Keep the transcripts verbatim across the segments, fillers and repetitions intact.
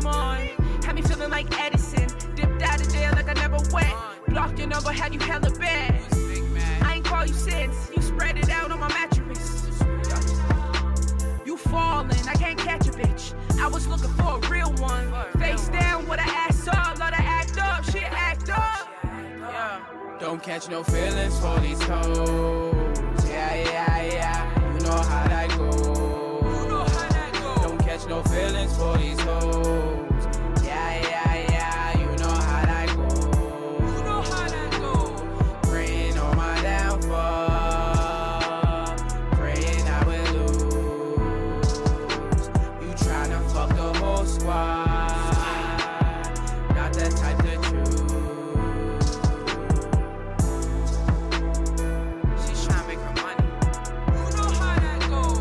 game on. Had me feeling like Edison. Dipped out of jail like I never went. Blocked your number, had you hella bad. I ain't call you since. You spread it out on my mattress. You falling, I can't catch a bitch. I was looking for a real one. Face down with an ass up. Let her act up, she act up. Yeah. Don't catch no feelings for these hoes. Yeah, yeah, yeah. You know how that goes. You know how that goes. Don't catch no feelings for these hoes. Yeah, yeah, yeah. You know how that goes. You know how that goes. Praying on my downfall. Praying I will lose. You tryna fuck the whole squad. Not the type to choose. She's tryna make her money. You know how that goes.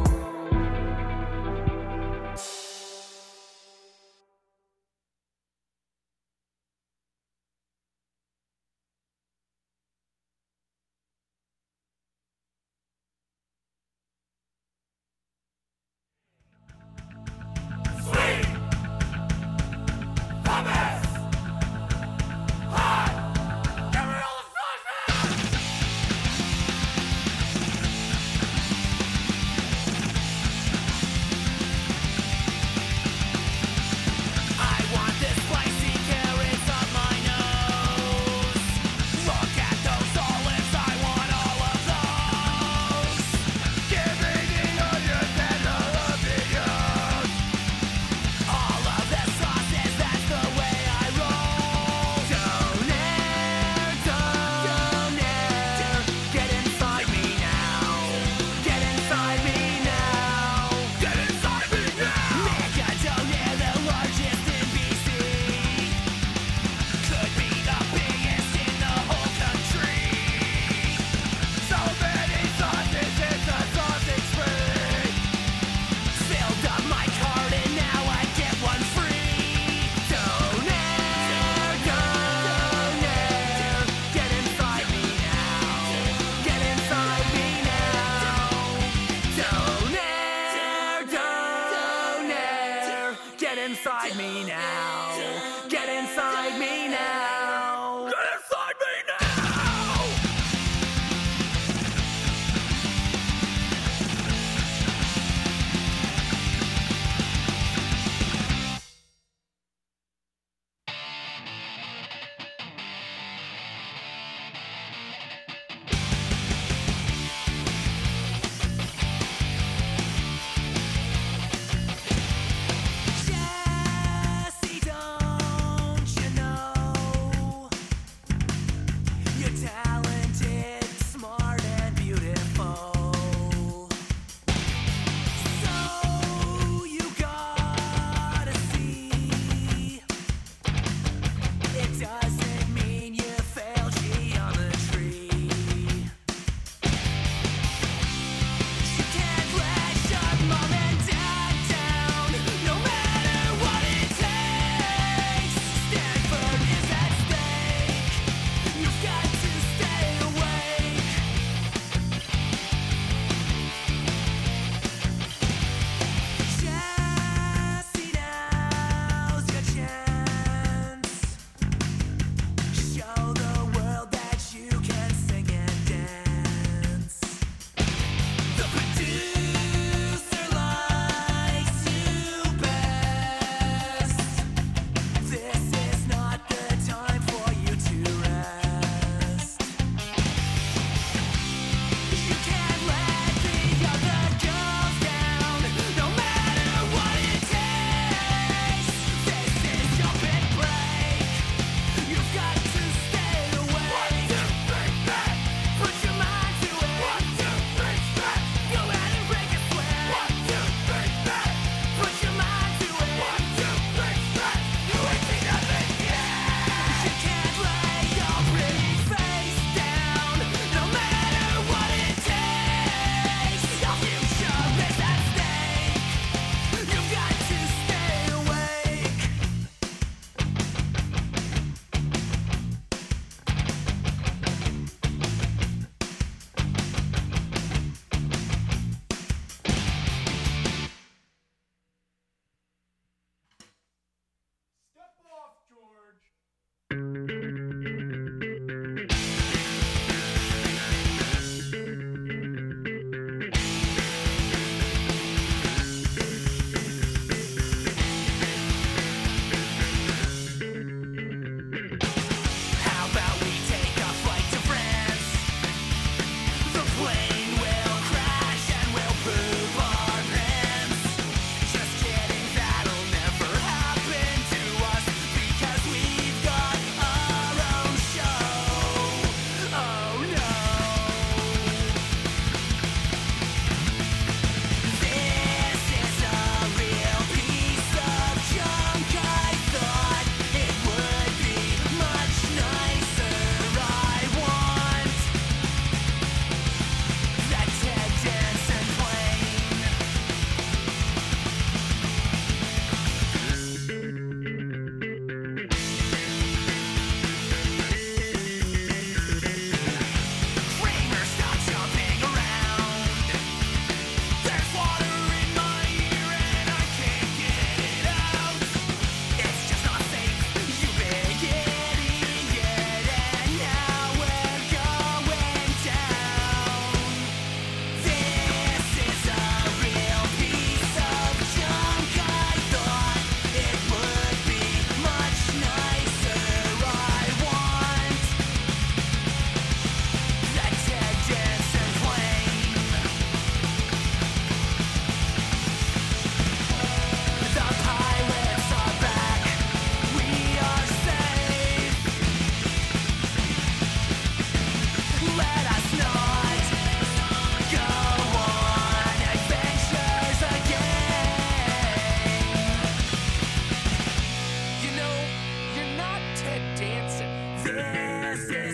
I want the spicy carrots up my nose. Look at those olives, I want all of those. Give me the onions and jalapenos. All of the sauces, that's the way I roll. Donaire, donaire, get inside me now. Get inside me now. Get inside me now. Mega donaire, the largest in B C. Could be the biggest in the whole country. So many sauces, it's a sausage free. Filled up my card and now I get one free. Donaire, donaire, get inside me now. Get inside me now. Donaire, donaire, get inside me now. Get inside me now. Get inside me now. Jesse, don't you know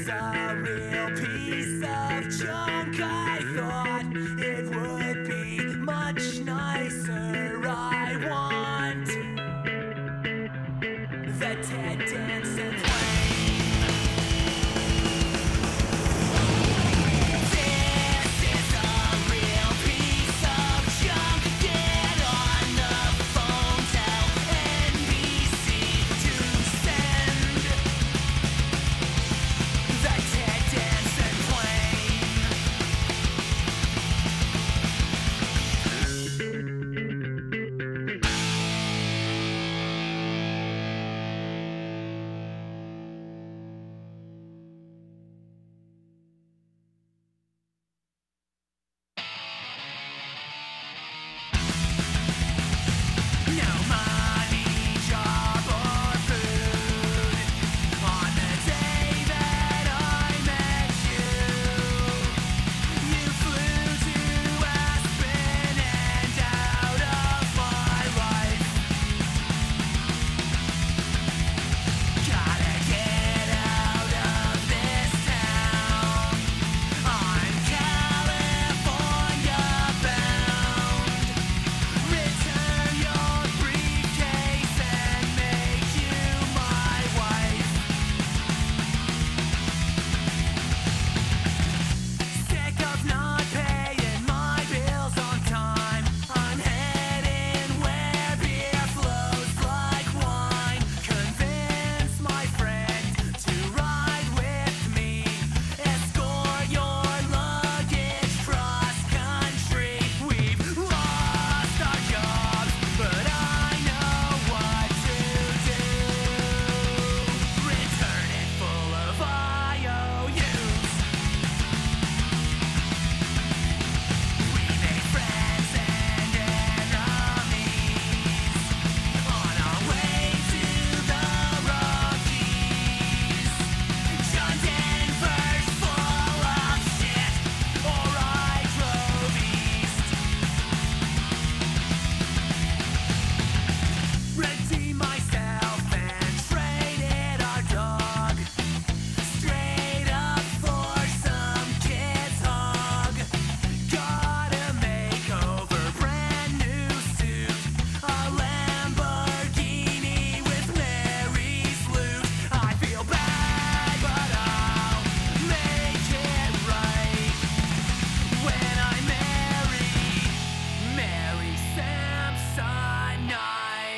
a real piece of junk. I thought it would be much nicer. I want the Ted Danson plane. This is a real piece of junk. Get on the phone, tell N B C to send the Ted Danson plane. No money, job, or food on the day that I met you. You flew to Aspen and out of my life. Gotta get out of this town. I'm California bound. Return your briefcase and make you my wife. Sick of not paying my bills on time. I'm heading where beer flows like wine. Convince my friend to ride with me. Escort your luggage cross country. We've lost our jobs, but I know what to do. Return it full of I O Us. We made friends and enemies on our way to the Rockies. John Denver's full of shit, or I drove east. Redeemed myself and traded our dog straight up for some kid's hog. Got a makeover, brand new suit, a Lamborghini with Mary's loot. I feel bad, but I'll make it right when I marry Mary Samsonite.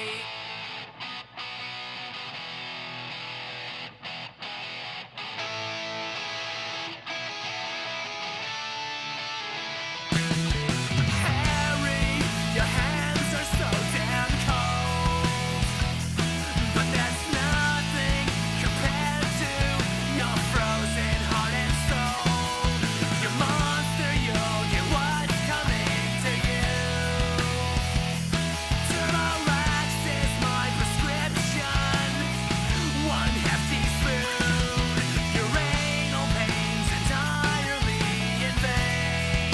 Harry, your hands are so damn cold, but that's nothing compared to your frozen heart and soul. You monster, you'll get what's coming to you. Turborax is my prescription. One hefty spoon, your anal pain's entirely in vain.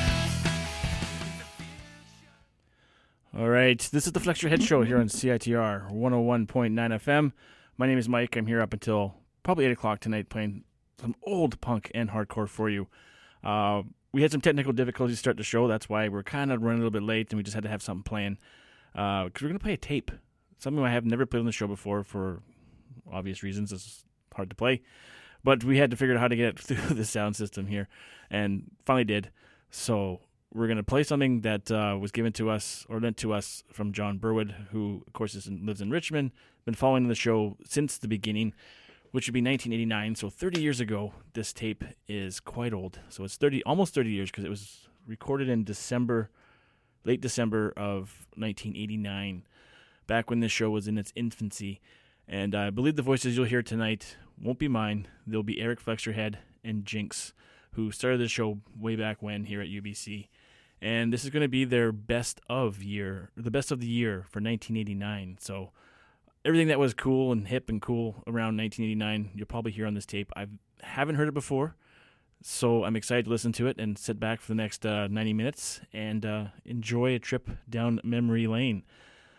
All right, this is the Flex Your Head Show here on C I T R one oh one point nine F M. My name is Mike. I'm here up until probably eight o'clock tonight playing some old punk and hardcore for you. Uh, we had some technical difficulties to start the show. That's why we're kind of running a little bit late, and we just had to have something playing. Because we're going to play a tape, something I have never played on the show before for obvious reasons. It's hard to play. But we had to figure out how to get it through the sound system here, and finally did. So we're going to play something that uh, was given to us or lent to us from John Burwood, who, of course, is in, lives in Richmond, been following the show since the beginning, which would be nineteen eighty-nine. So thirty years ago, this tape is quite old. So it's thirty, almost thirty years, because it was recorded in December, late December of nineteen eighty-nine, back when this show was in its infancy. And I believe the voices you'll hear tonight won't be mine. They'll be Eric Flex Your Head and Jinx, who started the show way back when here at U B C. And this is going to be their best of year, the best of the year for nineteen eighty-nine. So everything that was cool and hip and cool around nineteen eighty-nine, you'll probably hear on this tape. I haven't heard it before, so I'm excited to listen to it and sit back for the next uh, ninety minutes and uh, enjoy a trip down memory lane.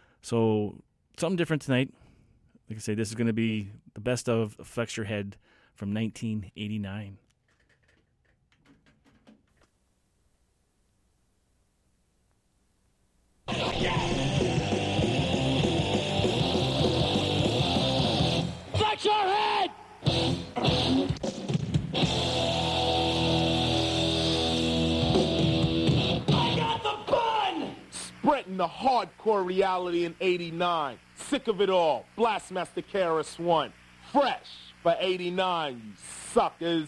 So something different tonight. Like I say, this is going to be the best of Flex Your Head from nineteen eighty-nine. Flex your head! I got the bun! Spreading the hardcore reality in eighty-nine. Sick of it all. Blastmaster K R S One. Fresh for eighty-nine, you suckers.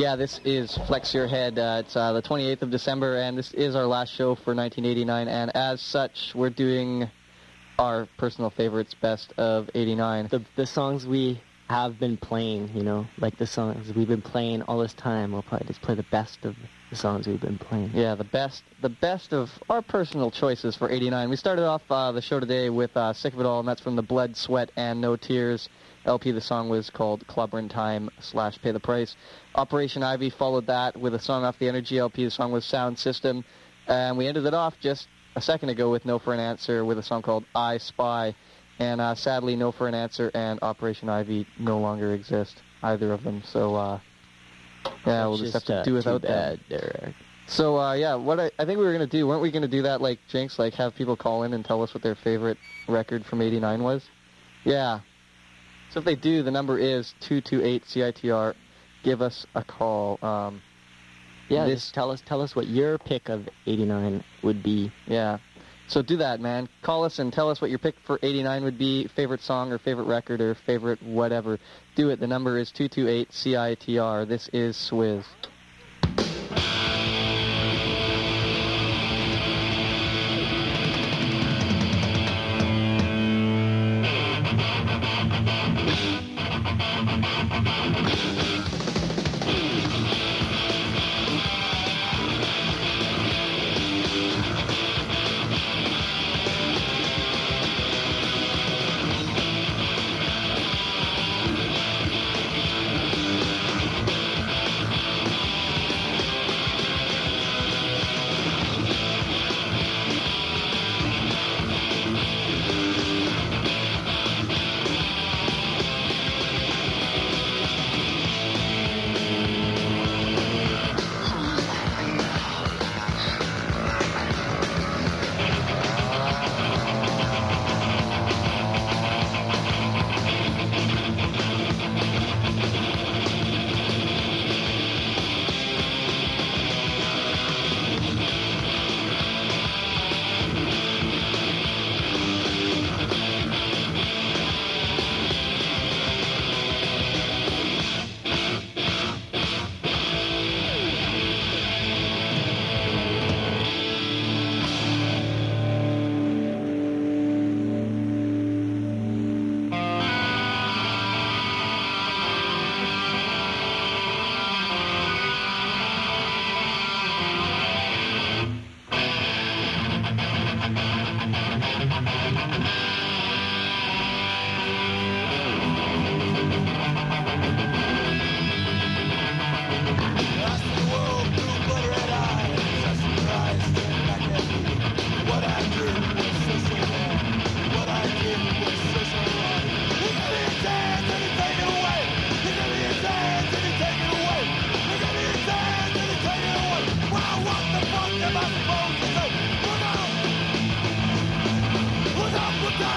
Yeah, this is Flex Your Head. Uh, it's uh, the twenty-eighth of December, and this is our last show for nineteen eighty-nine, and as such, we're doing our personal favorites, best of eighty-nine. The, the songs we have been playing, you know, like the songs we've been playing all this time, we'll probably just play the best of the songs we've been playing. Yeah, the best the best of our personal choices for eighty-nine. We started off uh, the show today with uh, Sick of It All, and that's from the Blood, Sweat, and No Tears L P. The song was called Clubber Time slash Pay the Price. Operation Ivy followed that with a song off the Energy L P. The song was Sound System. And we ended it off just a second ago with No for an Answer with a song called I Spy. And uh, sadly, No for an Answer and Operation Ivy no longer exist, either of them. So, uh, yeah, we'll just, just have to uh, do without that. There. So, uh, yeah, what I, I think we were going to do, weren't we going to do that like Jinx, like have people call in and tell us what their favorite record from eighty-nine was? Yeah. So if they do, the number is two two eight C I T R. Give us a call. Um, yeah, this, just tell us tell us what your pick of eighty-nine would be. Yeah. So do that, man. Call us and tell us what your pick for eighty-nine would be, favorite song or favorite record or favorite whatever. Do it. The number is two two eight C I T R. This is Swizz. What's up with that?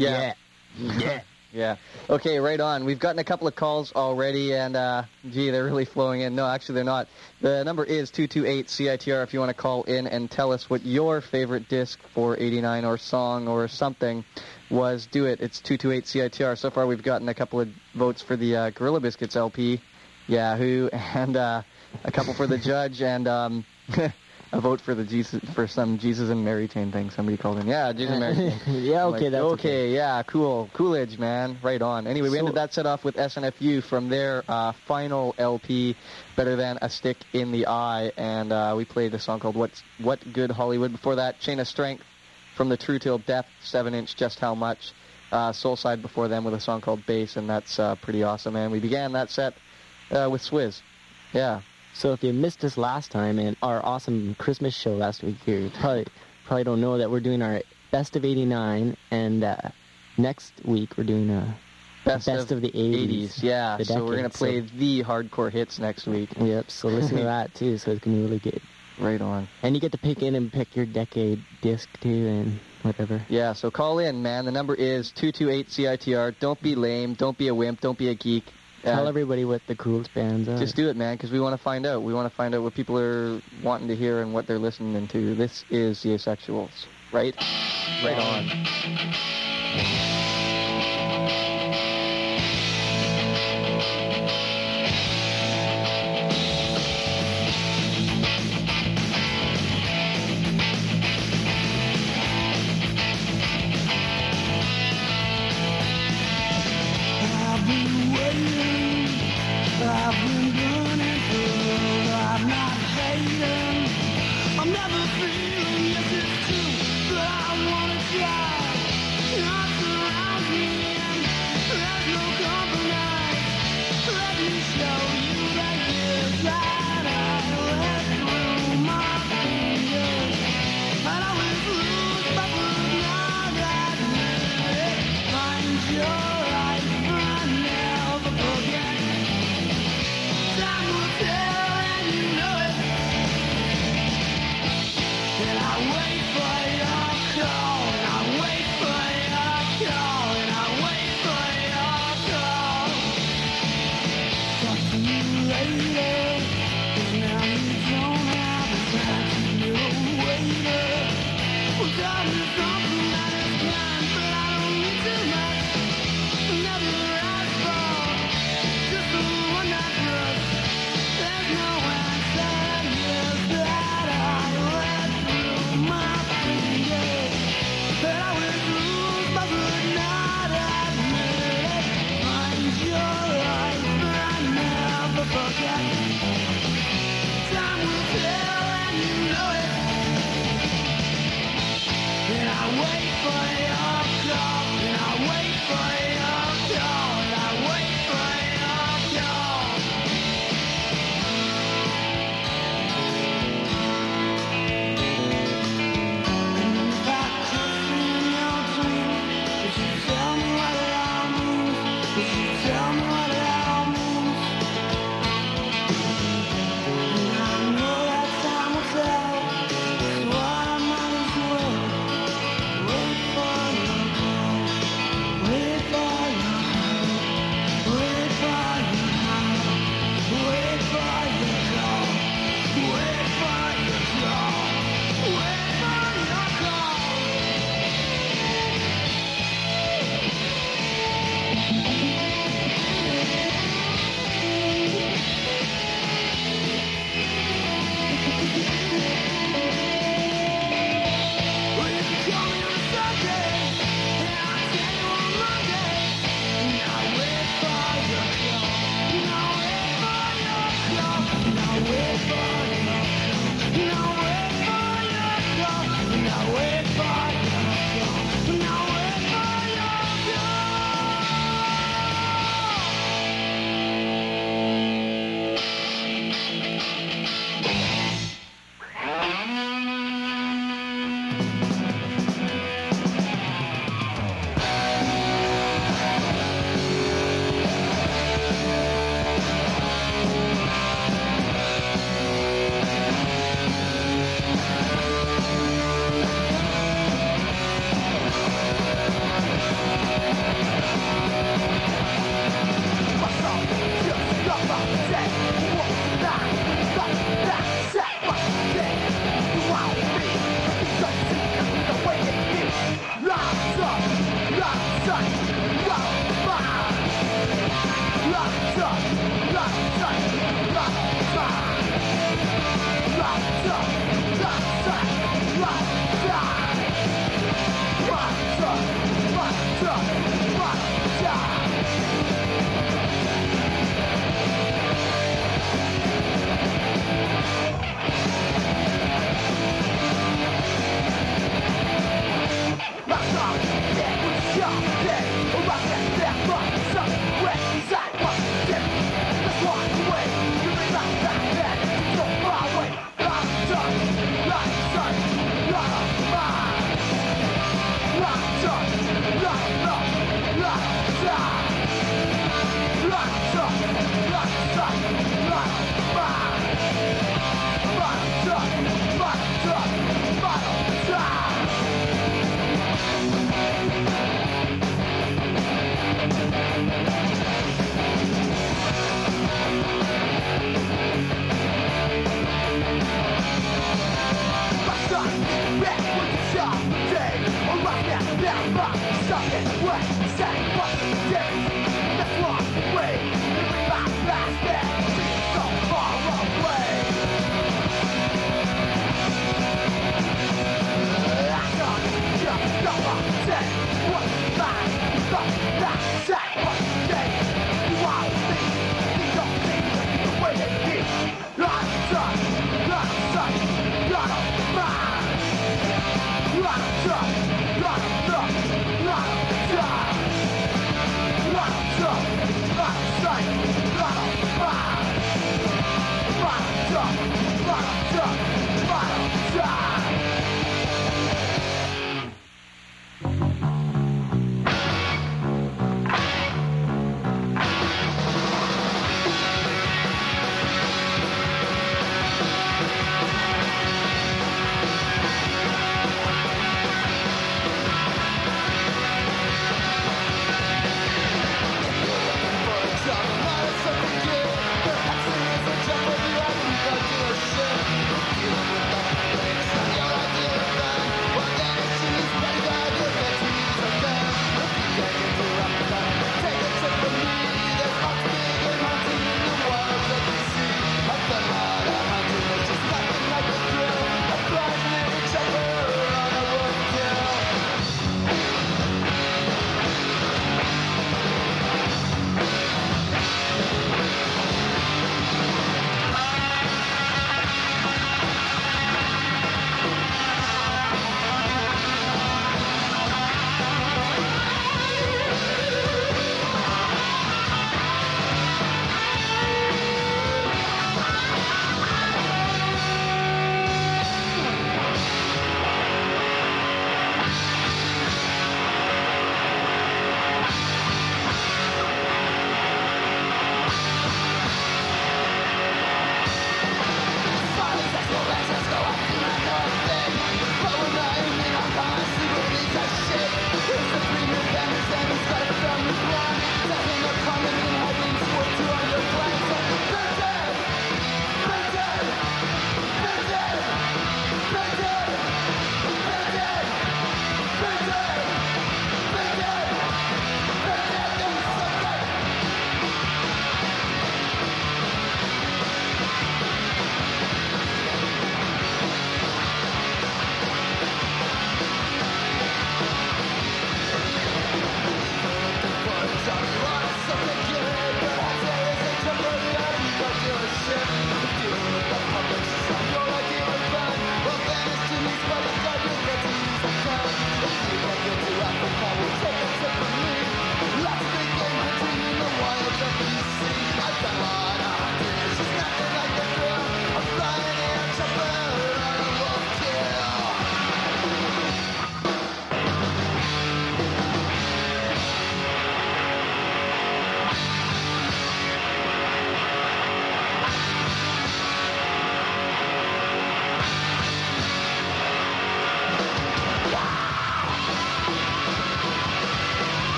Yeah. Yeah. Yeah. Okay, right on. We've gotten a couple of calls already, and, uh, gee, they're really flowing in. No, actually, they're not. The number is two two eight C I T R if you want to call in and tell us what your favorite disc for eighty-nine or song or something was. Do it. It's two two eight C I T R. So far, we've gotten a couple of votes for the uh, Gorilla Biscuits L P, Yahoo, and uh, a couple for the Judge, and um, a vote for the Jesus for some Jesus and Mary Chain thing. Somebody called in. Yeah, Jesus and Mary Chain. Yeah, I'm okay, like, that's okay. okay. Yeah, cool. Coolidge, man. Right on. Anyway, we So- ended that set off with S N F U from their uh, final L P, Better Than a Stick in the Eye, and uh, we played a song called What's What Good Hollywood. Before that, Chain of Strength from the True Till Death, seven inch Just How Much. Uh, Soulside before them with a song called Bass, and that's uh, pretty awesome, man. We began that set uh, with Swizz. Yeah. So if you missed us last time and our awesome Christmas show last week here, you probably probably don't know that we're doing our best of eighty-nine, and uh, next week we're doing a Best, best of, the eighties. Yeah, the so we're going to decade, play so- the hardcore hits next week. Yep, so listen to that too, so it's going to be really good. Right on. And you get to pick in and pick your decade disc too and whatever. Yeah, so call in, man. The number is two two eight C I T R. Don't be lame. Don't be a wimp. Don't be a geek. Uh, Tell everybody what the coolest bands are. Just do it, man, because we want to find out. We want to find out what people are wanting to hear and what they're listening to. This is the Asexuals, right? Right on. I've been waiting, I've been burning through, I'm not hating, I'm never feeling, yes it's true, but I wanna try, not surround me, and there's no compromise, let me show you that years that I let through my fingers, and I was lose, but was not that good, find your life, I never forget. Time will tell, and you know it. And I wait for your call, and I wait for your call, and I wait for your call. Talk to you later, and now you don't have the time to be a waiter. Well, God is something that is kind, but I don't need too much. Never ask for, just the one that runs. There's no answer, yes, that I let through my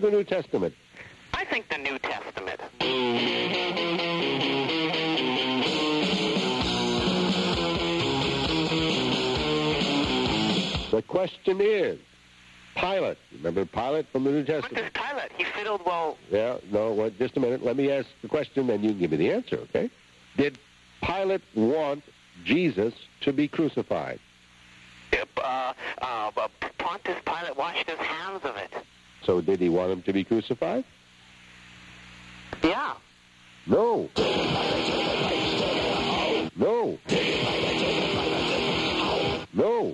the New Testament? I think the New Testament. The question is, Pilate. Remember Pilate from the New What Testament? does Pilate? He fiddled well. Yeah, no, wait, just a minute. Let me ask the question, then you can give me the answer, okay? Did Pilate want Jesus to be crucified? Uh, uh, but Pontius Pilate washed his hands of it. So did he want him to be crucified? Yeah. No. No. No.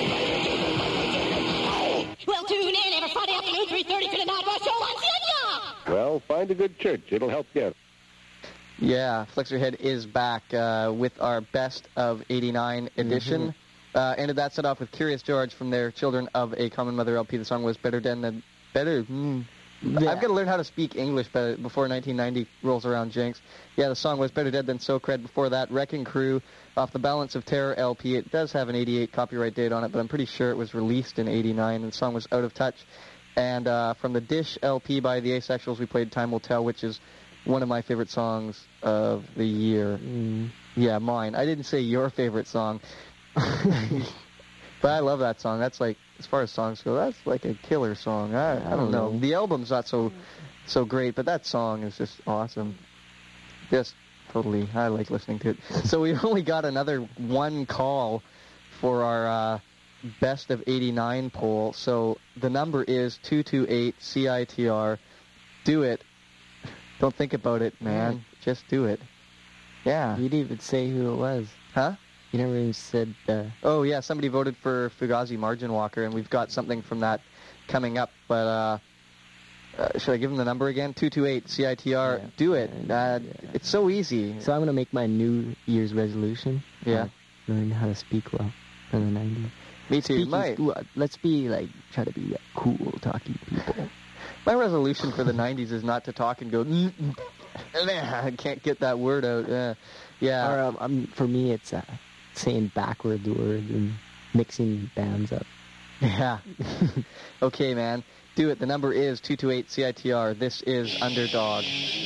Well, tune in every Friday afternoon, three thirty to the Night Watch Show on Virginia. Well, find a good church. It'll help you. Yeah, Flex Your Head is back uh, with our Best of eighty-nine edition. Mm-hmm. Uh, ended that set off with Curious George from their Children of a Common Mother L P. The song was Better Than the... Better... Mm, yeah. I've got to learn how to speak English before nineteen ninety rolls around, Jinx. Yeah, the song was Better Dead Than So Cred. Before that, Wrecking Crew off the Balance of Terror L P. It does have an eighty-eight copyright date on it, but I'm pretty sure it was released in eighty-nine, and the song was Out of Touch. And uh, from the Dish L P by the Asexuals, we played Time Will Tell, which is one of my favorite songs of the year. Mm. Yeah, mine. I didn't say your favorite song. But I love that song. That's like, as far as songs go, that's like a killer song. I, I don't know. The album's not so so great, but that song is just awesome. Just totally, I like listening to it. So we only got another one call for our uh, Best of eighty-nine poll. So the number is two two eight C I T R. Do it. Don't think about it, man. Yeah. Just do it. Yeah. You didn't even say who it was. Huh? You never even said... Uh... Oh, yeah, somebody voted for Fugazi Margin Walker, and we've got something from that coming up. But uh, uh, should I give them the number again? two two eight C I T R. Yeah. Do it. Uh, yeah. It's so easy. So I'm going to make my New Year's resolution. Yeah. Uh, learn how to speak well in the nineties. Me too. My, let's be, like, try to be uh, cool, talking people. My resolution for the nineties is not to talk and go, I can't get that word out. Uh, yeah. Or um, um, for me, it's... Uh, saying backwards words and mixing bands up. Yeah. Okay, man. Do it. The number is two two eight C I T R. This is Underdog.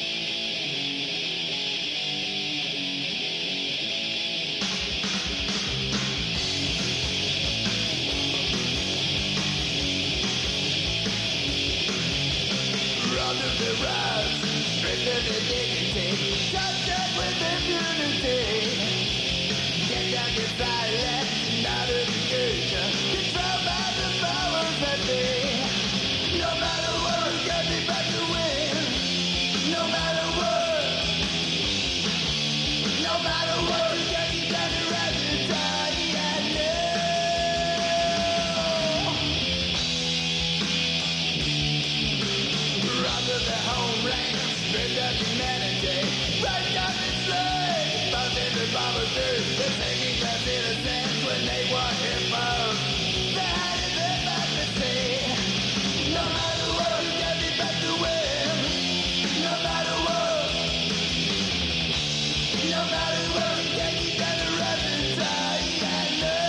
Run to the rise, straight to the dignity, touch up with immunity. Get silent, not engaged, controlled by the powers that be. No matter what, get me back to win. No matter what, no matter what, get me back to rise and die. Yeah, no. Run to the homeland, straight to humanity, right down the slave, both in the bombers. Innocence when they want him out. They had it in fantasy. No matter what, you get me back to win. No matter what, no matter what, you get me back to rise and die. I know.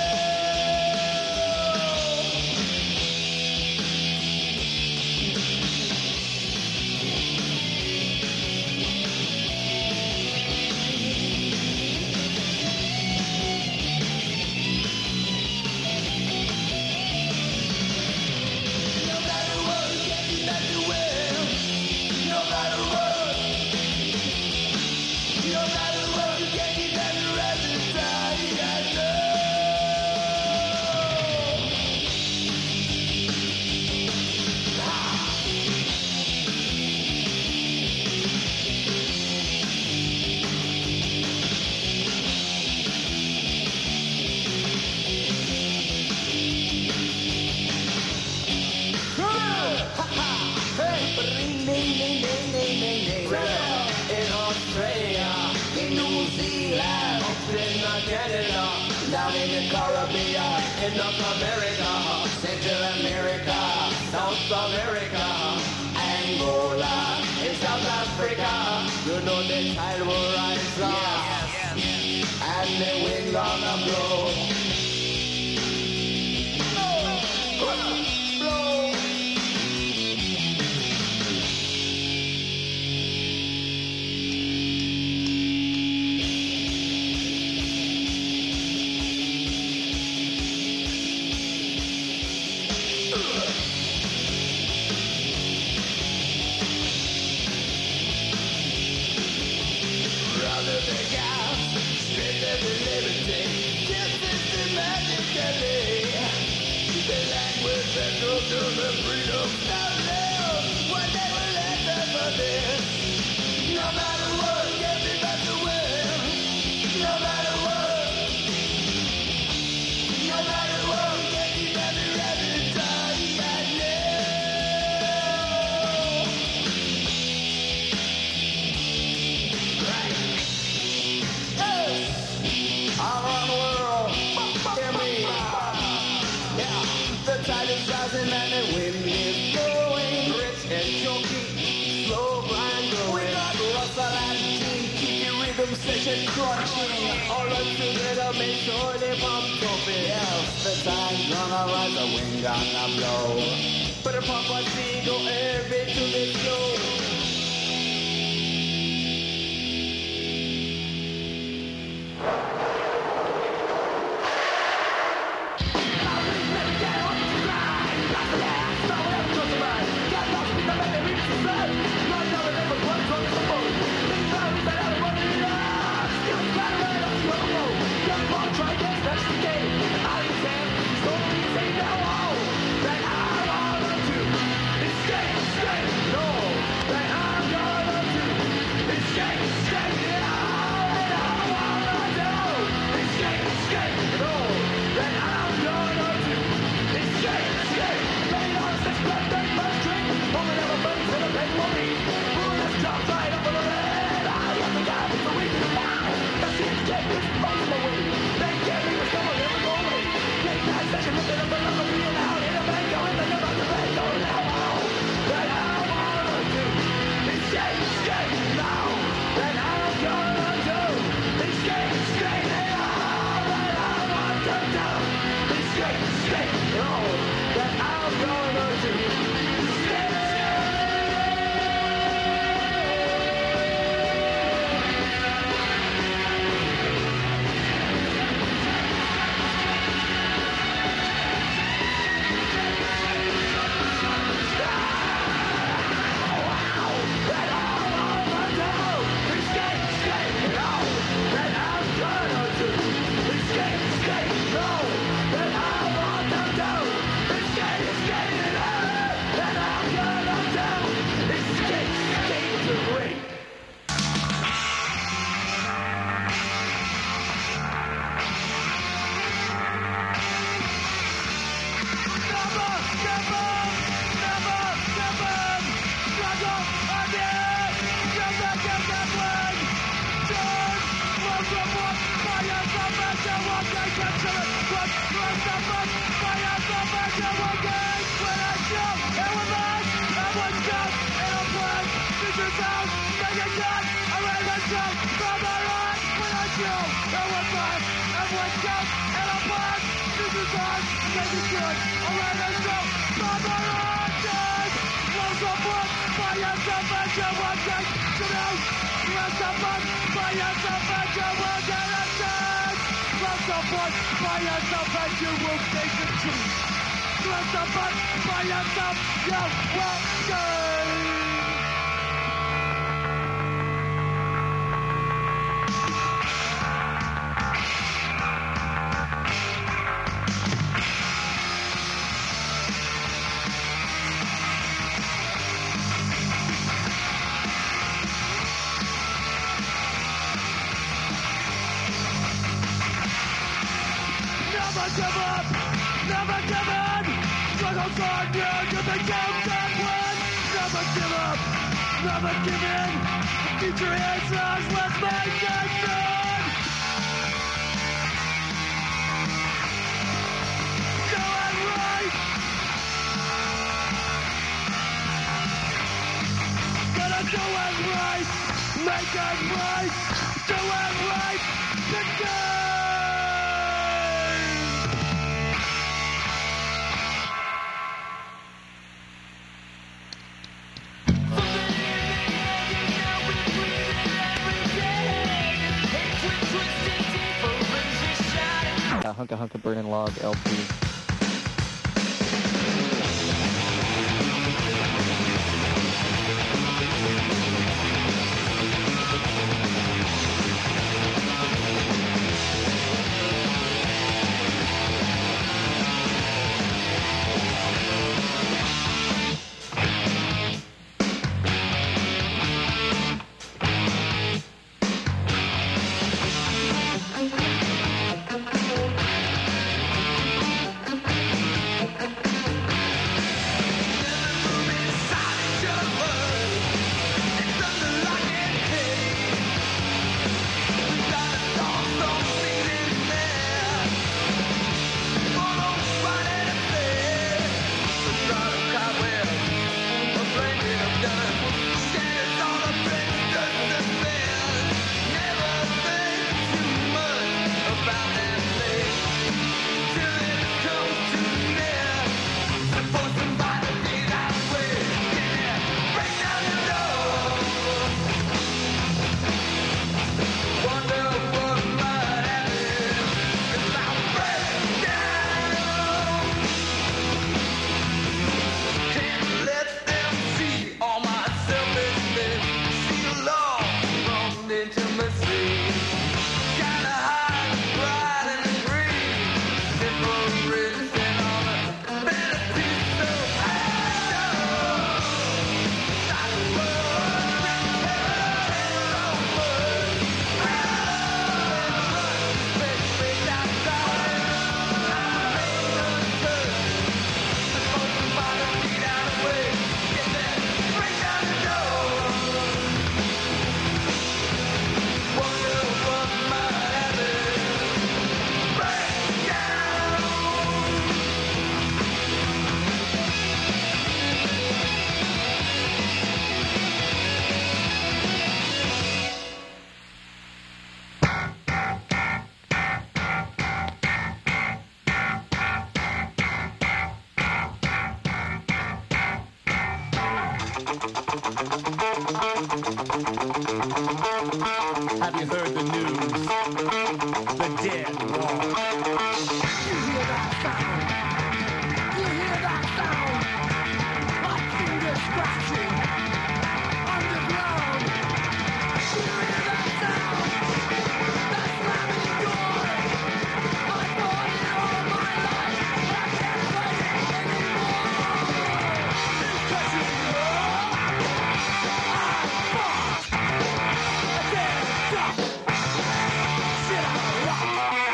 In Australia, in New Zealand, in Canada, down in the Caribbean, in North America, Central America, South America, Angola, in South Africa. You know the tide will rise up, yes, yes. And the wind gonna blow. Blow, blow. Crunching all up together, make sure they pump pumping. Yes, the time's gonna rise, the wind gonna blow. But the pump a single air bit to the flow. Hunka Hunka Burning Log L P. Have you heard the news? The dead walk. You hear that sound? You hear that sound? My fingers scratching underground. You hear that sound? That slamming door. I fought it all my life, but I can't fight it anymore. It's touching you. I fought. I can't stop. Shit, I rock.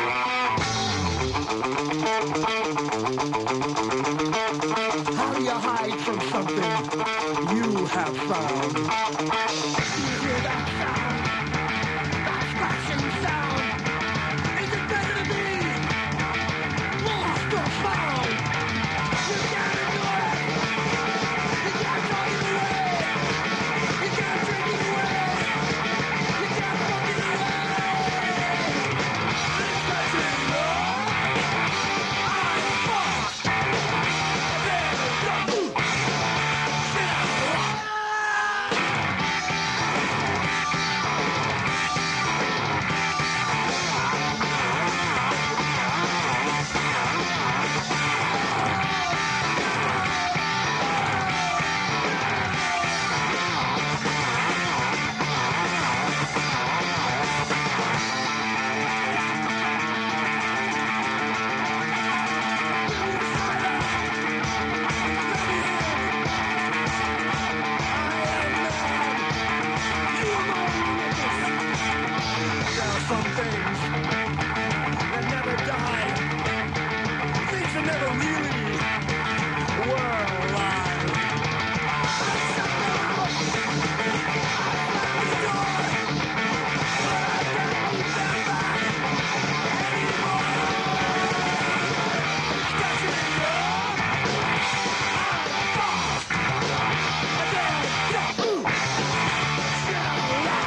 How do you hide from something you have found? You hear that sound? That scratching sound? Is it better to be lost or found? You can't ignore it. You can't talk it away. You can't drink it away. You can't fuck it away. It's touching you. I fought. There are some things that never die. Things that never really were alive. I shut down. I slammed the door. But I can't keep them back anymore. It's touching you. I fought. I can't stop. Ooh. Shit, I rock.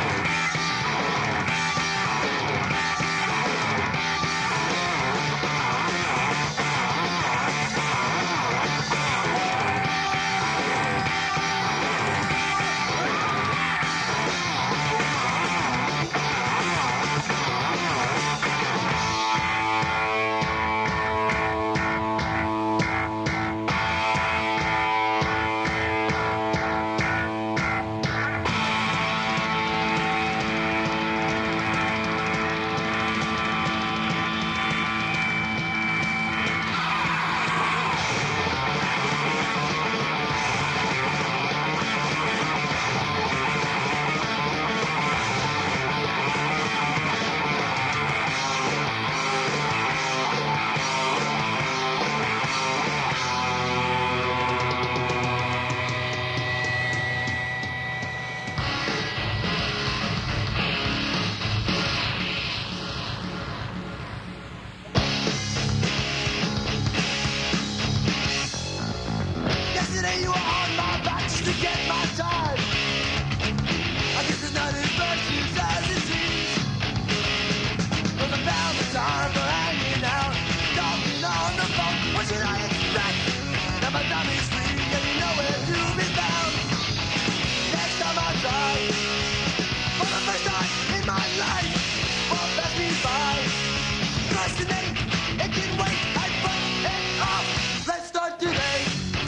Yesterday you were on my back just to get my time. I guess there's nothing virtues as it seems. From the found the time for hanging out, talking on the phone. What should I expect? Now my time is free and you know where to be found. Next time I try, for the first time in my life, won't pass me by. Procrastinate, it can wait. I put it off. Let's start today.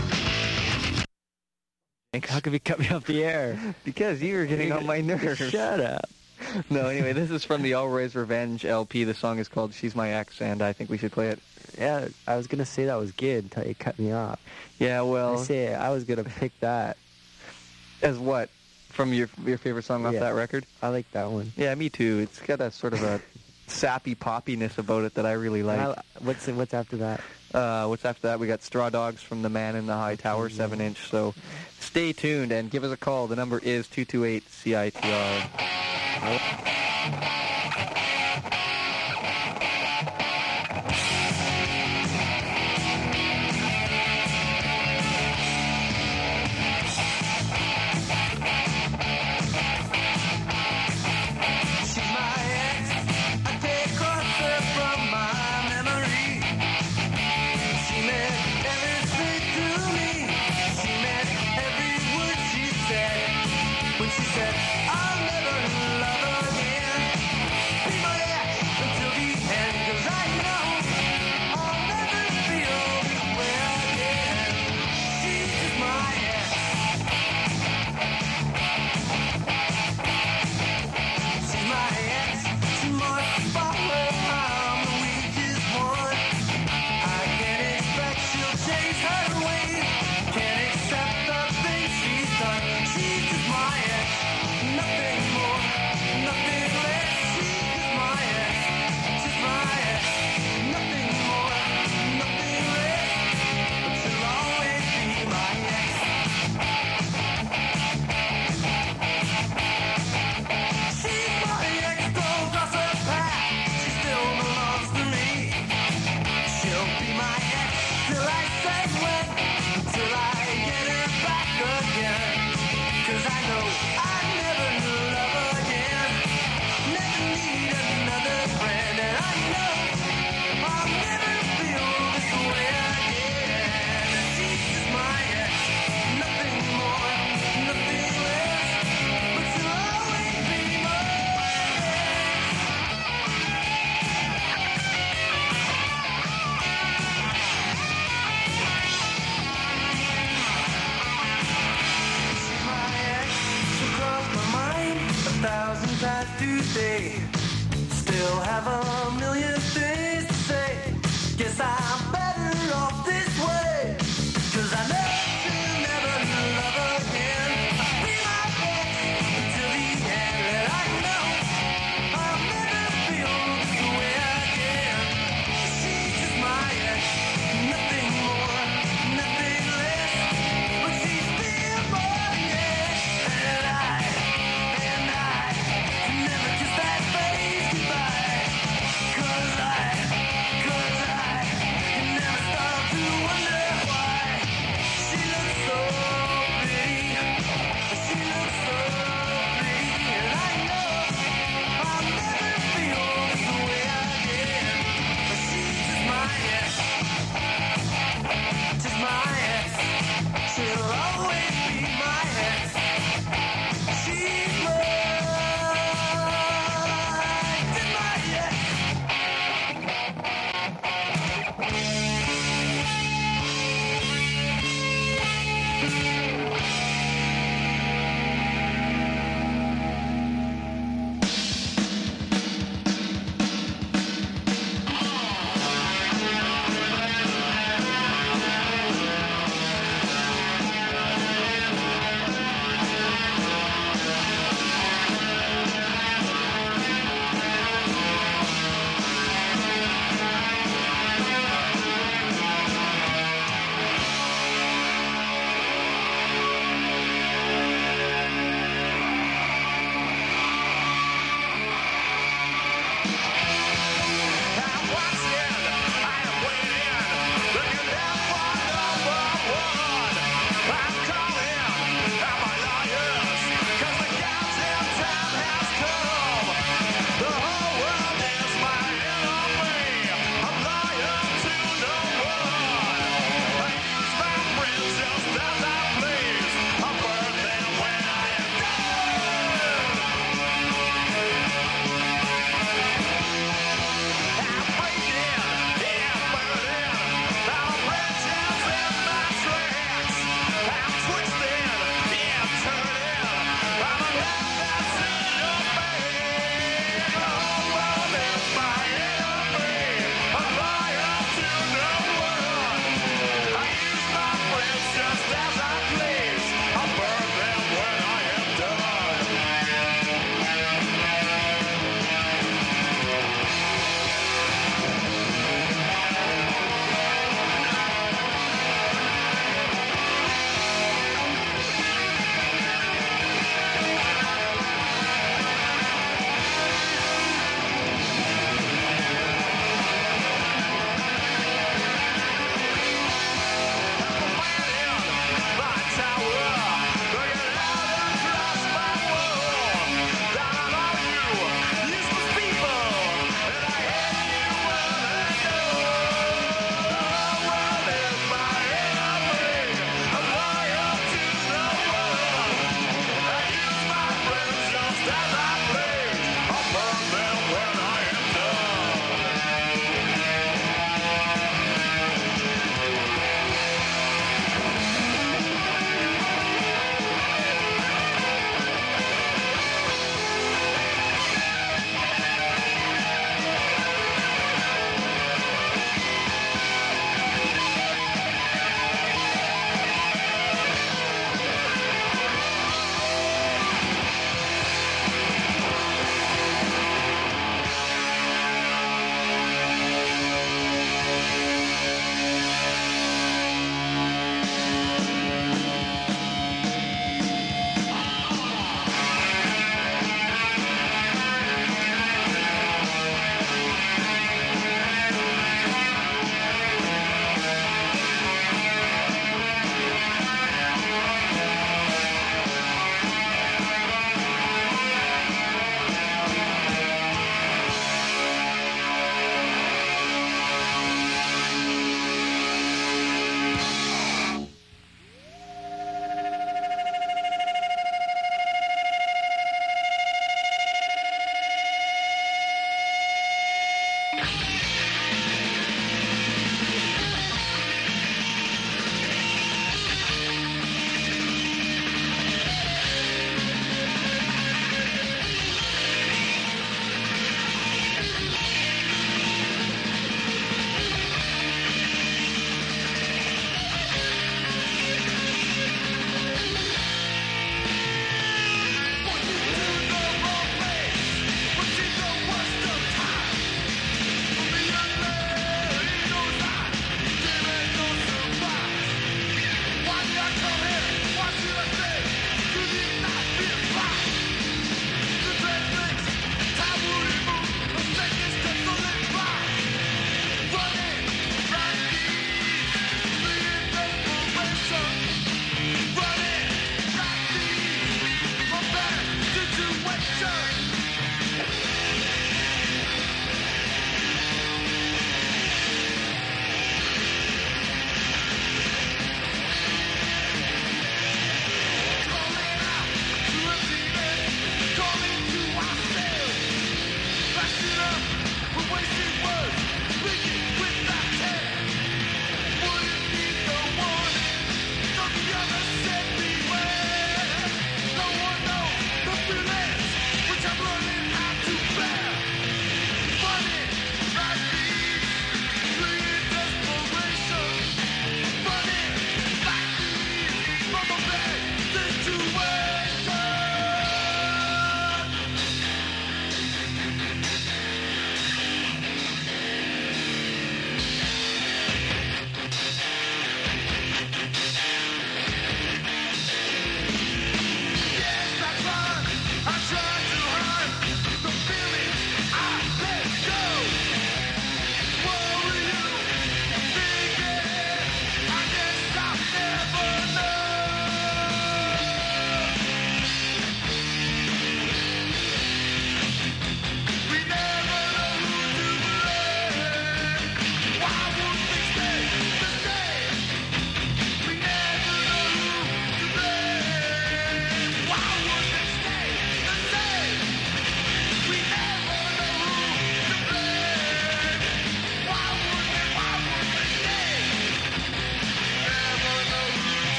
How could we cut me off the air? Because you were getting on my nerves. Shut up. No, anyway, this is from the Always Revenge L P. The song is called She's My Ex, and I think we should play it. Yeah, I was going to say that was good until you cut me off. Yeah, well... I say I was going to pick that. As what? From your your favorite song off Yeah. that record? I like that one. Yeah, me too. It's got that sort of a sappy poppiness about it that I really like. I, what's what's after that? Uh, what's after that? We got Straw Dogs from The Man in the High Tower, seven inch. So stay tuned and give us a call. The number is two two eight C I T R. When sad to say. Still have a million things to say. Guess I'm better off this way. Cause I know you'll never love again. I'll be my best until the end. And I know I'll never feel the way again. She's just my ex, nothing more, nothing less. But she's still my ex. And I, and I can never kiss that face goodbye. Cause I, cause I can never stop to wonder why. She looks so pretty, she looks so pretty. And I know I'll never feel the way again. But she's just my ex, just my ex. She'll always be my ex. She's mine, just my ex.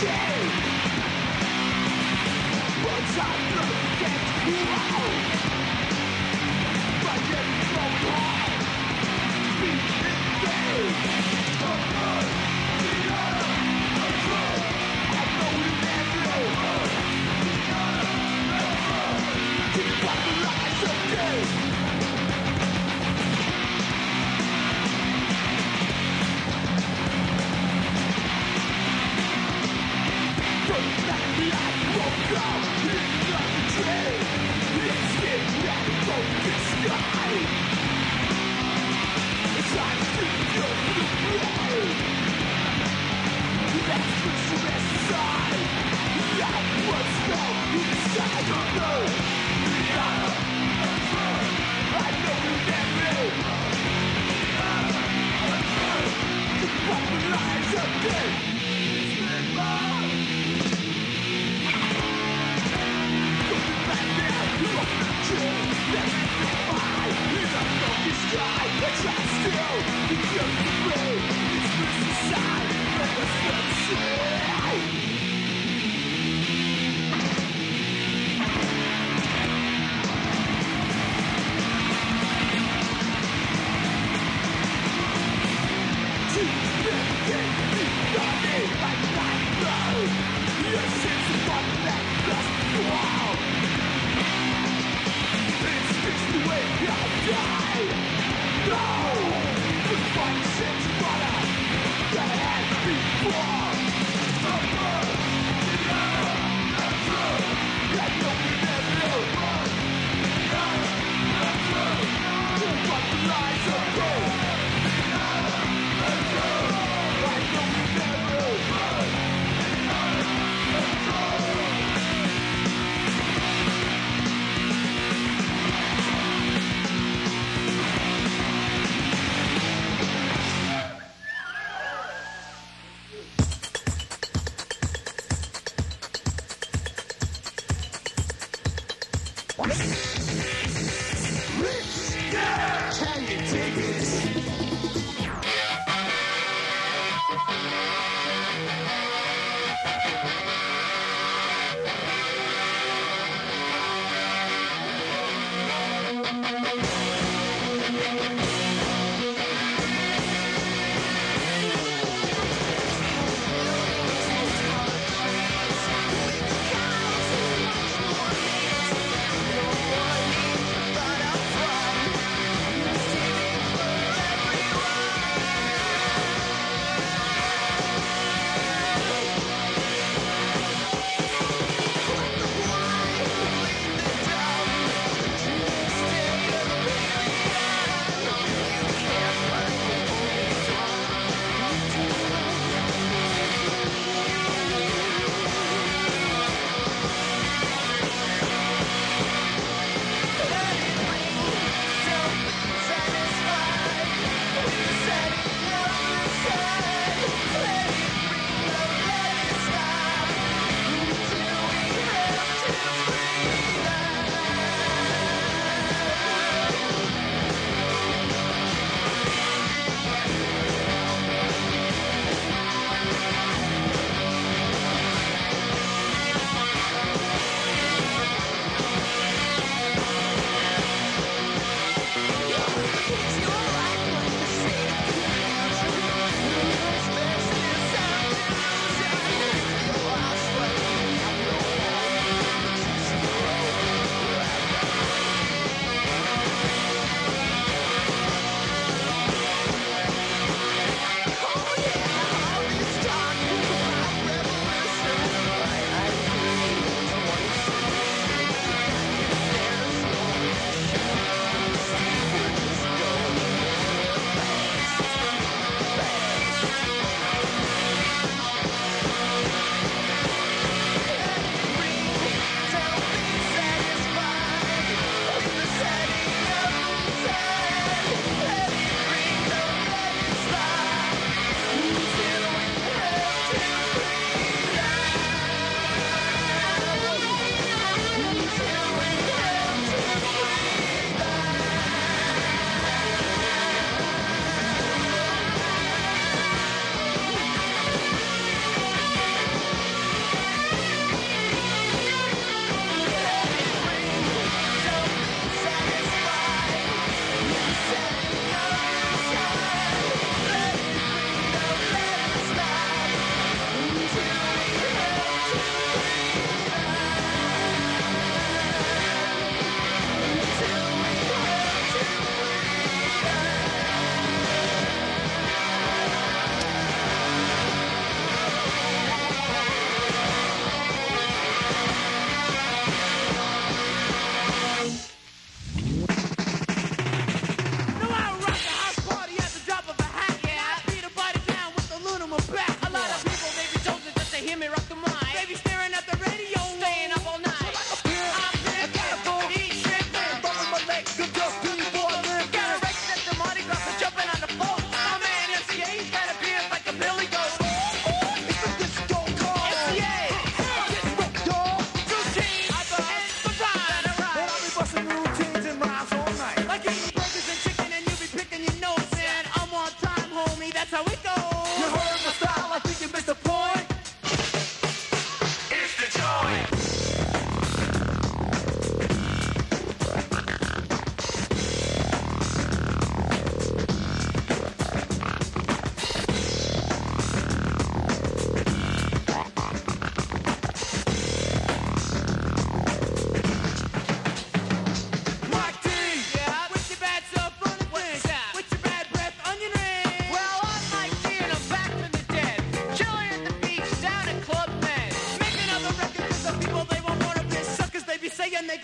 Thank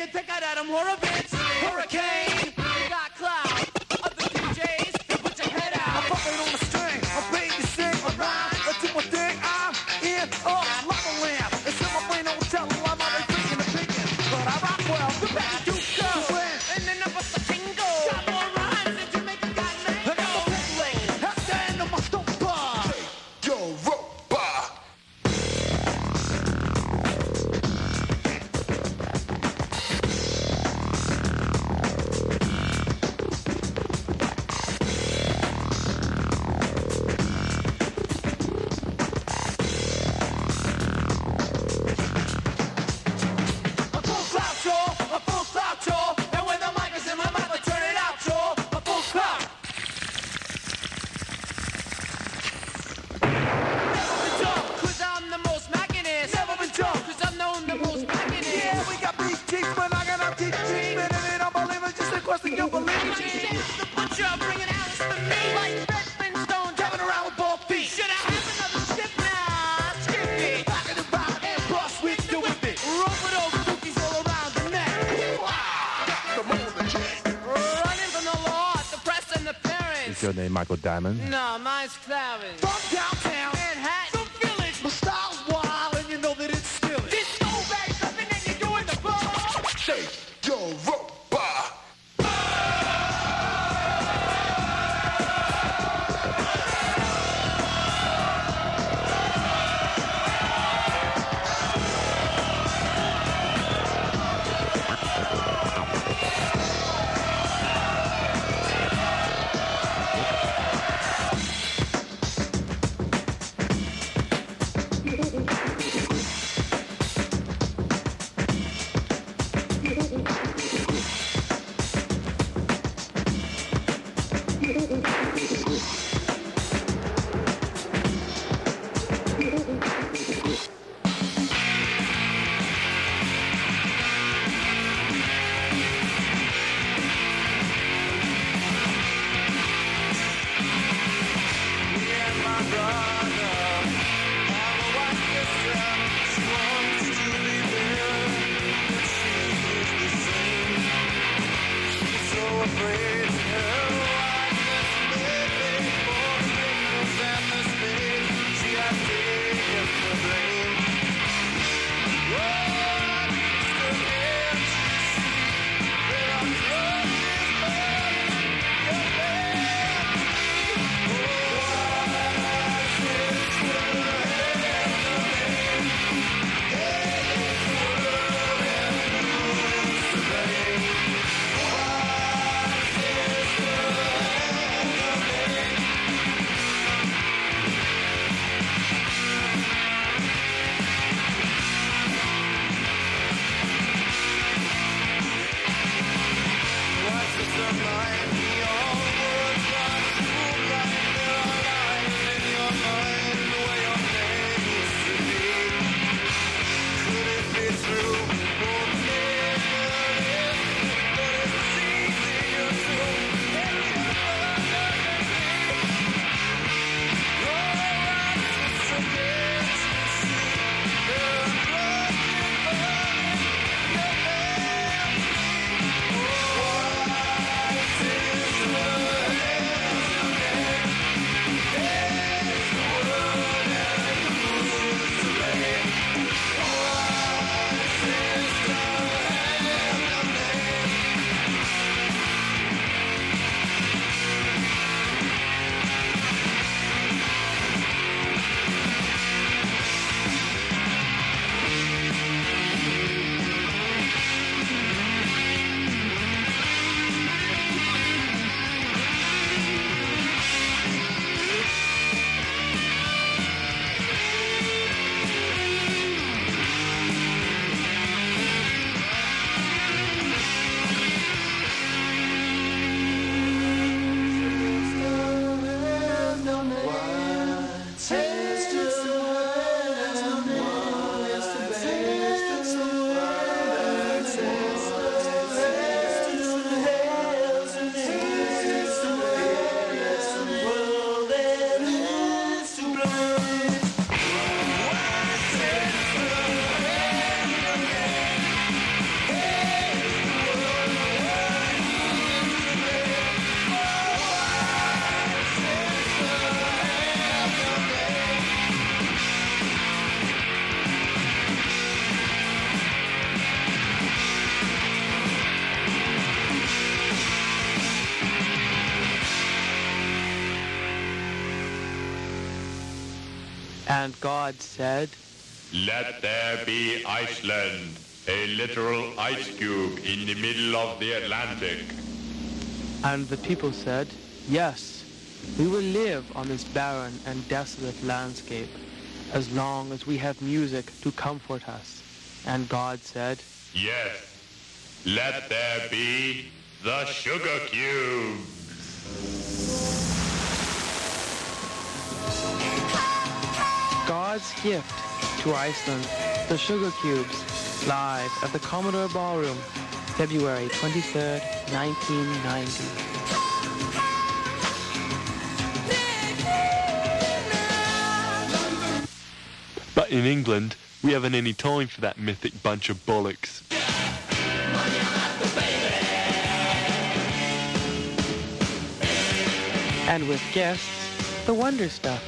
Hey, check out Adam Horovitz, Hurricane. You got cloud, other D Js, you put your head out. I'm pumping on the string, I'm paying to sing a rhyme. Let's do my thing, I'm in a lava lamp. It's in my brain, don't tell them I'm always thinking and thinking. But I rock well, the back do go. And then I bust the tingle. Got more rhymes than Jamaica got mango. I got the pit lane, at the end of my soapbar. Yo, robot. A full cloud show, a full cloud show. And when the mic is in my mouth, I turn it out, show. A full cloud. Never been dumb, cause I'm the most mackinest. Never been dumb, cause I'm known the most mackinest. Yeah, we got beat cheeks, but I got our teeth cheeks. Man, it ain't unbelievable, just a question you believe. The butcher bringing Alice to me. Like Red Flintstone, driving around with both feet. Should I have another stiff now? Skip it. Rockin' about and bust with the whip it. Roll with those cookies all around the neck. Running from the law, the press and the parents. Is your name Michael Diamond? No, mine's Clarence. From downtown Manhattan, some village. My style's wild, and you know that it's still it. This no bag something and you're doing the ball. Shake your robot. And God said, "Let there be Iceland, a literal ice cube in the middle of the Atlantic." And the people said, "Yes, we will live on this barren and desolate landscape as long as we have music to comfort us." And God said, "Yes, let there be the sugar cube." God's gift to Iceland, the Sugar Cubes, live at the Commodore Ballroom, February twenty-third, nineteen ninety. But in England, we haven't any time for that mythic bunch of bollocks. And with guests, the Wonder Stuff.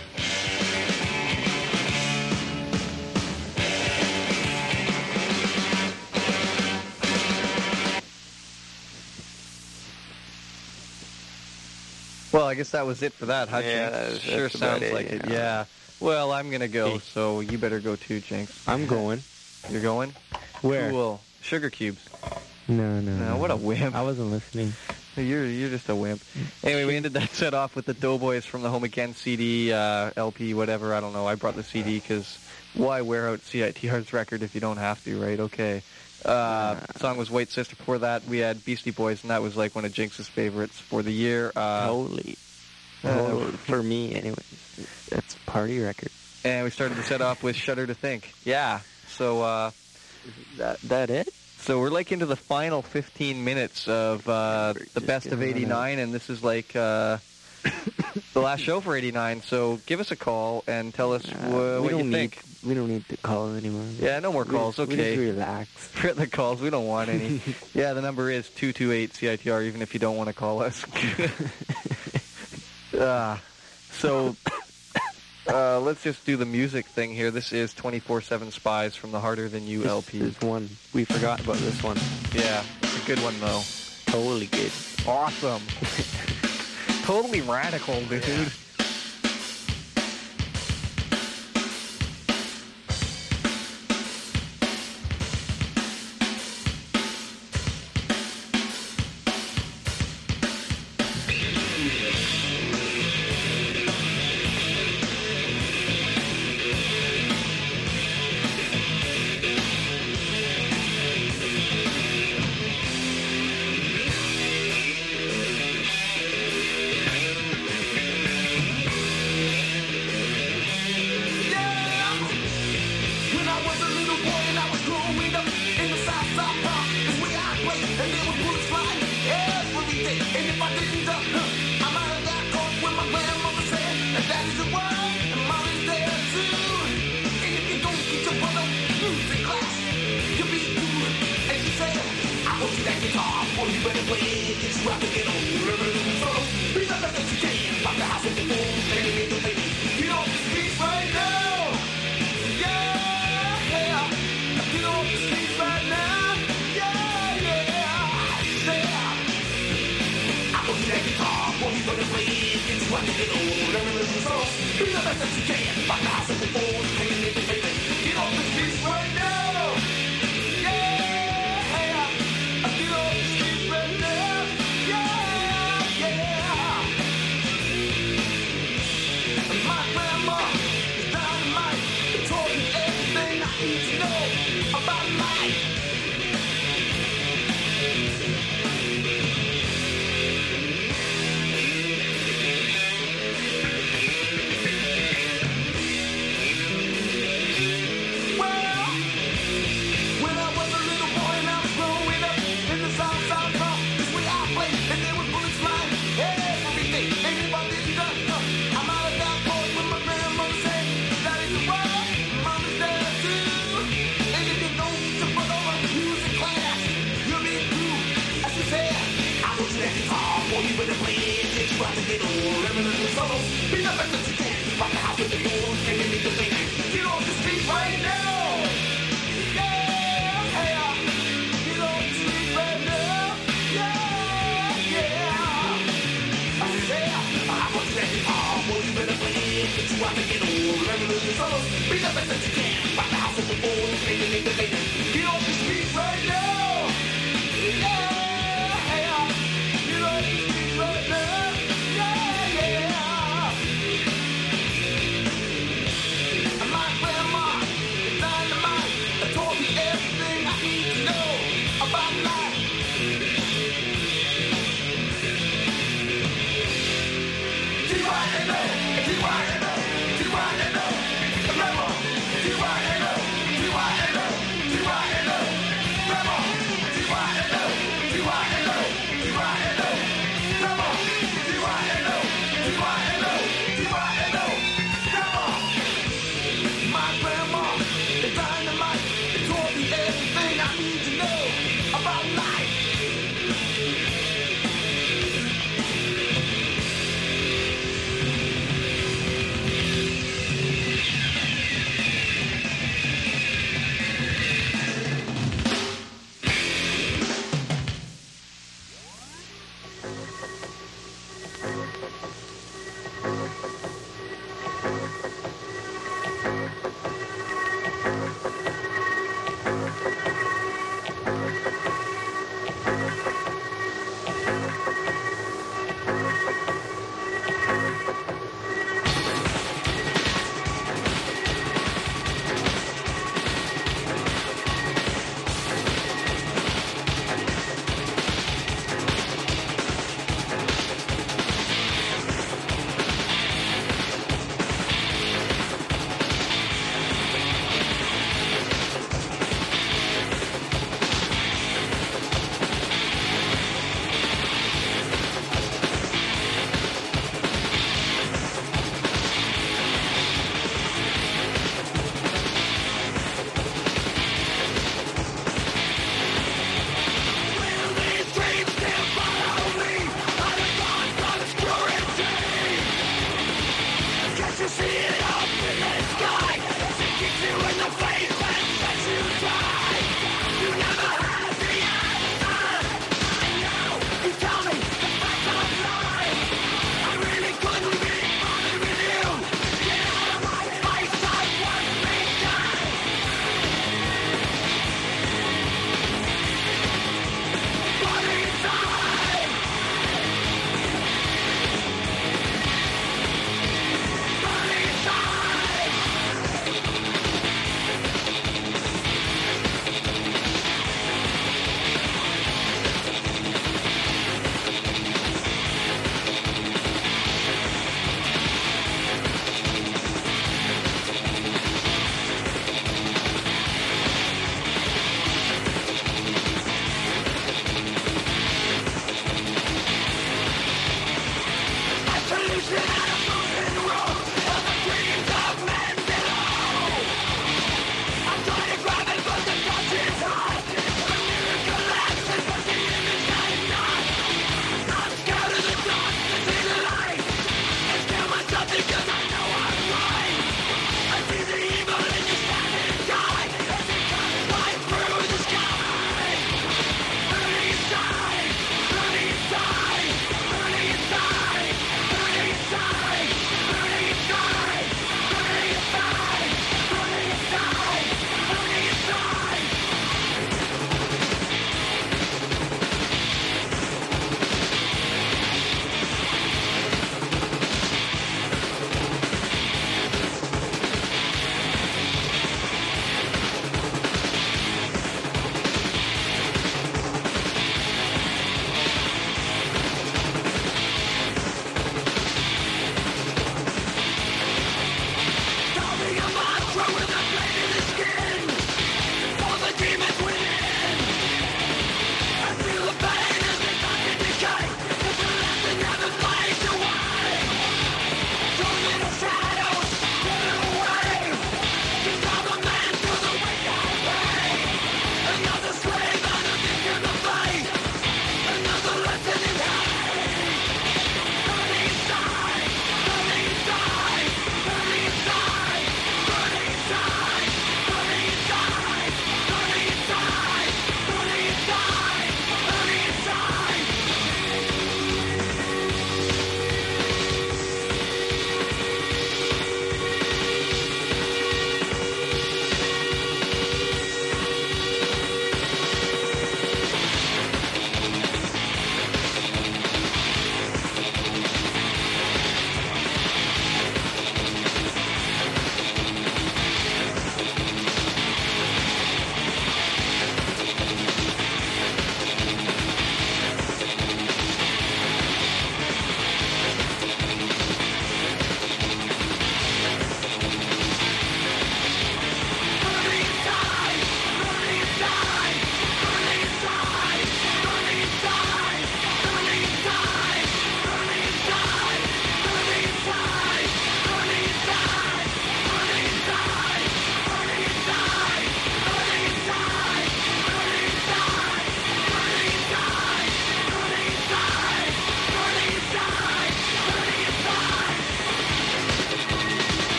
Well, I guess that was it for that, huh, Yeah, Jinx? that's- Sure that's about sounds it, like it, yeah. yeah. Well, I'm going to go, so you better go too, Jinx. I'm going. You're going? Where? Cool. Sugar Cubes. No, no. No, what a wimp. I wasn't listening. You're you're just a wimp. Anyway, we ended that set off with the Doughboys from the Home Again C D, uh, L P, whatever. I don't know. I brought the C D because why wear out C I T R's record if you don't have to, right? Okay. Uh, song was White Sister. Before that, we had Beastie Boys, and that was like one of Jinx's favorites for the year. Uh, Totally. uh, Totally. For me, anyways. That's a party record. And we started the set off with Shudder to Think. Yeah. So, uh... That, that it? So we're like into the final fifteen minutes of uh, the best of eighty-nine, and this is like uh, the last show for eighty-nine. So give us a call and tell us Uh, wh- we what don't you need, think. We don't need to call anymore. Yeah, no more We- calls. we Okay. just relax. Forget the calls. We don't want any. Yeah, the number is two two eight C I T R, even if you don't want to call us. uh, so uh, let's just do the music thing here. This is twenty-four seven Spies from the Harder Than You L P. This one. We forgot about this one. Yeah, it's a good one, though. Totally good. Awesome. Totally radical, dude. Yeah. Get on,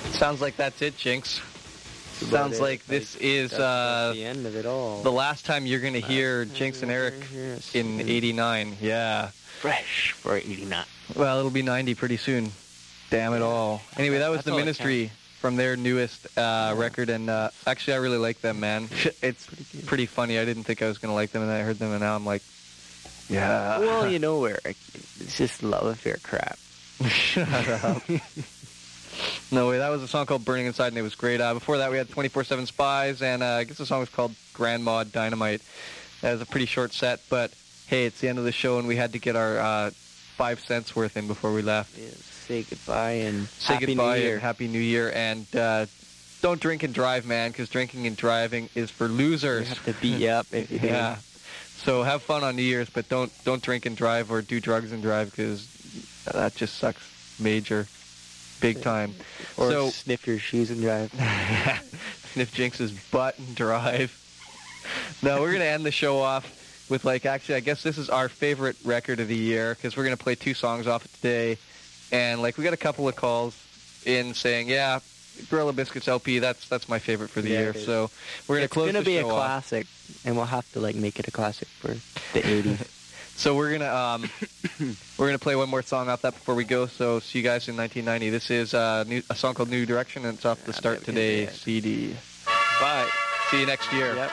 Sounds like that's it, Jinx. That's Sounds about like it. this Like, is that's uh, the end of it all. the last time you're going to hear time Jinx and you're Eric gonna hear us. in eighty-nine. Yeah. Fresh for eighty-nine. Well, it'll be ninety pretty soon. Damn it all. Anyway, that was That's The all that Ministry from their newest uh, record, and uh, actually, I really like them, man. It's Pretty pretty good. funny. I didn't think I was going to like them, and I heard them, and now I'm like, yeah. Well, you know, Eric, it's just love affair crap. Shut up. No way, that was a song called Burning Inside, and it was great. Uh, before that, we had twenty-four seven Spies, and uh, I guess the song was called Grand Mod Dynamite. That was a pretty short set, but hey, it's the end of the show, and we had to get our uh, five cents worth in before we left. Yeah, say goodbye and Say Happy goodbye New Year. and Happy New Year, and uh, don't drink and drive, man, because drinking and driving is for We losers. have to beat you up if you do. Yeah. So have fun on New Year's, but don't don't drink and drive or do drugs and drive, because that just sucks major, big time. Or so sniff your shoes and drive. sniff Jinx's butt and drive. No, we're gonna end the show off with, like, actually, I guess this is our favorite record of the year, because we're gonna play two songs off it today, and like we got a couple of calls in saying, yeah, Gorilla Biscuits L P, that's that's my favorite for the Yeah, year. it is. So we're gonna It's close gonna the be a show off. classic, and we'll have to like make it a classic for the eighties. So we're gonna um, we're gonna play one more song off that before we go. So see you guys in nineteen ninety. This is uh, new, a song called New Direction, and it's off the Start Today C D. Bye. See you next year. Yep.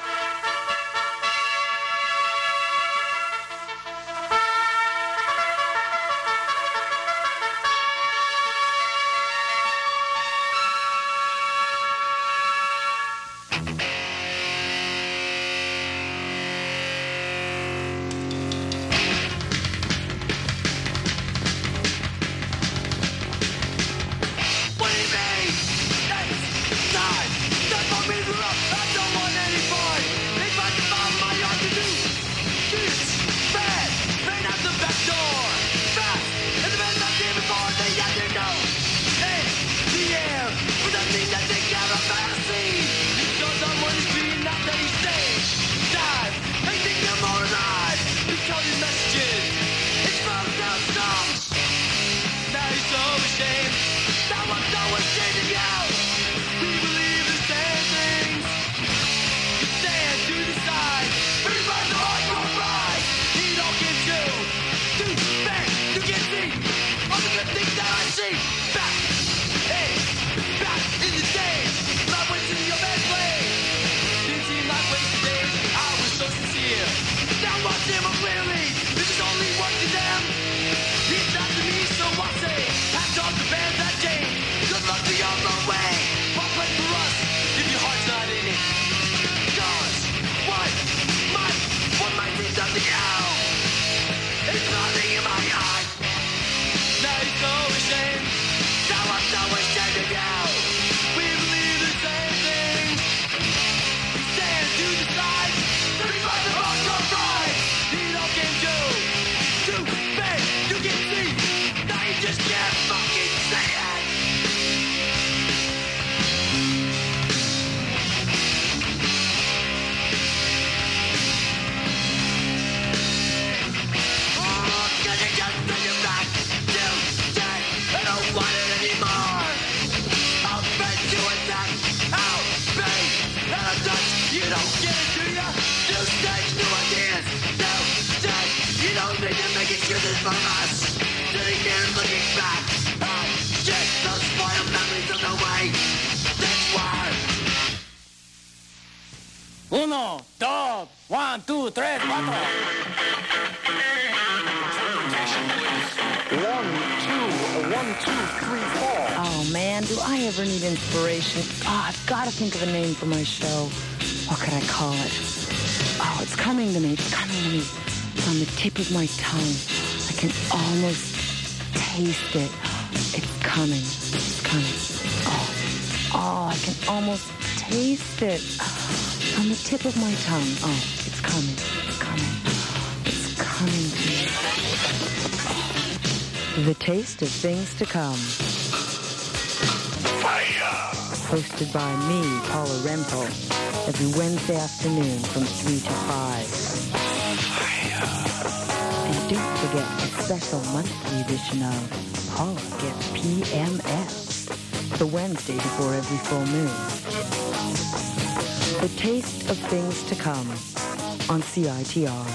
What do you mean? It's time. Time for me to grow up. I don't want any fun. If I can find my yard to do. Shoots, bad, rain out the back door. Fast, and the men not here before they have to know. In the air, with the thing that they cannot fantasy. So someone is being out that he stage. Time, they think they're more alive. Because his messages, it's from down songs. Now he's so ashamed. Now I'm so ashamed of you. We believe the same things. You stand to the side. Everybody on your right. He don't get you. Too bad you can see all the good things that I see. Back, hey, back in the days. When I went to your bed play. Didn't seem like wasted days. I was so sincere. Now watch them up clearly. This is only work to them. It's not to me, so I say, hats off the band that day. Good luck to your own way. One play for us, if your heart's not in it. Cause, what might, what might be done to you? It's nothing in my heart. Now he's so ashamed. Now I'm so ashamed of you. We believe the same things. We stand to the side. Thirty-five the rock don't ride. He don't get you. Too bad you can see. Now you just can't fucking say it. Oh, can you just bring it back? You said I don't want it anymore. I'll bet you attack. I'll pay and a touch. You don't get it, do ya? New stage, new ideas. New stage. You don't need to make excuses for us. Sitting here looking back. Oh, shit, those spoiled memories of the way. That's why. Uno, dos, one, two, tres, cuatro. One, two, one, two, three, four. Oh man, do I ever need inspiration? Oh, I've got to think of a name for my show. What could I call it? Oh, it's coming to me. It's coming to me. It's on the tip of my tongue. I can almost taste it. It's coming. It's coming. Oh, oh, I can almost taste it. On the tip of my tongue. Oh, it's coming. It's coming. It's coming to me. The taste of things to come. Hosted by me, Paula Rempo, every Wednesday afternoon from three to five. And don't forget the special monthly edition of Paula Gets P M S the Wednesday before every full moon. The taste of things to come on C I T R.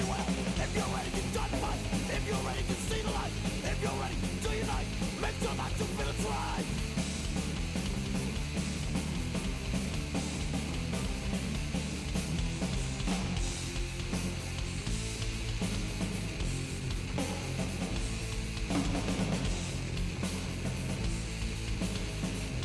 If you're ready, can see the light. If you're ready, do unite. Make sure that